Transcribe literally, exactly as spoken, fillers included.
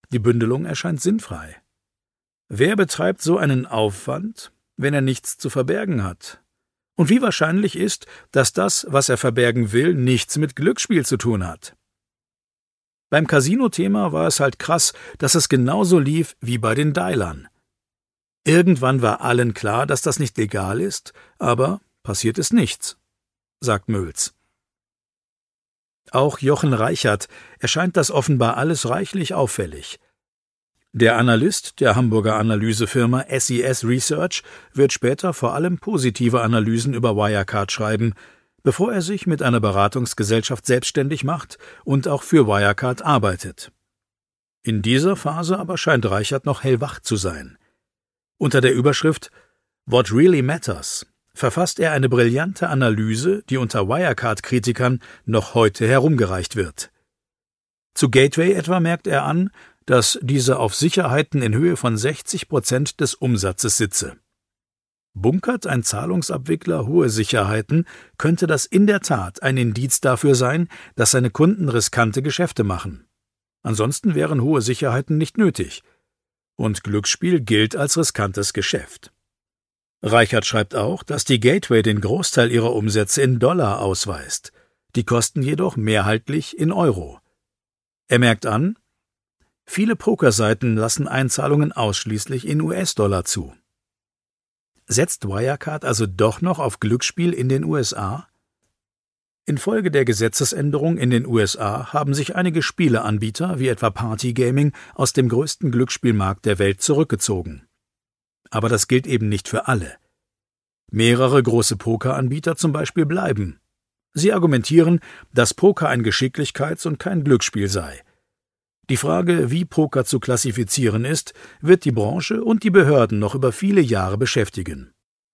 Die Bündelung erscheint sinnfrei. Wer betreibt so einen Aufwand, wenn er nichts zu verbergen hat? Und wie wahrscheinlich ist, dass das, was er verbergen will, nichts mit Glücksspiel zu tun hat? Beim Casino-Thema war es halt krass, dass es genauso lief wie bei den Dialern. Irgendwann war allen klar, dass das nicht legal ist, aber passiert ist nichts, sagt Mölz. Auch Jochen Reichert erscheint das offenbar alles reichlich auffällig. Der Analyst der Hamburger Analysefirma S I S Research wird später vor allem positive Analysen über Wirecard schreiben, bevor er sich mit einer Beratungsgesellschaft selbstständig macht und auch für Wirecard arbeitet. In dieser Phase aber scheint Reichert noch hellwach zu sein. Unter der Überschrift What Really Matters verfasst er eine brillante Analyse, die unter Wirecard-Kritikern noch heute herumgereicht wird. Zu Gateway etwa merkt er an, dass diese auf Sicherheiten in Höhe von sechzig Prozent des Umsatzes sitze. Bunkert ein Zahlungsabwickler hohe Sicherheiten, könnte das in der Tat ein Indiz dafür sein, dass seine Kunden riskante Geschäfte machen. Ansonsten wären hohe Sicherheiten nicht nötig. Und Glücksspiel gilt als riskantes Geschäft. Reichert schreibt auch, dass die Gateway den Großteil ihrer Umsätze in Dollar ausweist, die Kosten jedoch mehrheitlich in Euro. Er merkt an, viele Pokerseiten lassen Einzahlungen ausschließlich in U S-Dollar zu. Setzt Wirecard also doch noch auf Glücksspiel in den U S A? Infolge der Gesetzesänderung in den U S A haben sich einige Spieleanbieter wie etwa Partygaming aus dem größten Glücksspielmarkt der Welt zurückgezogen. Aber das gilt eben nicht für alle. Mehrere große Pokeranbieter zum Beispiel bleiben. Sie argumentieren, dass Poker ein Geschicklichkeits- und kein Glücksspiel sei. Die Frage, wie Poker zu klassifizieren ist, wird die Branche und die Behörden noch über viele Jahre beschäftigen.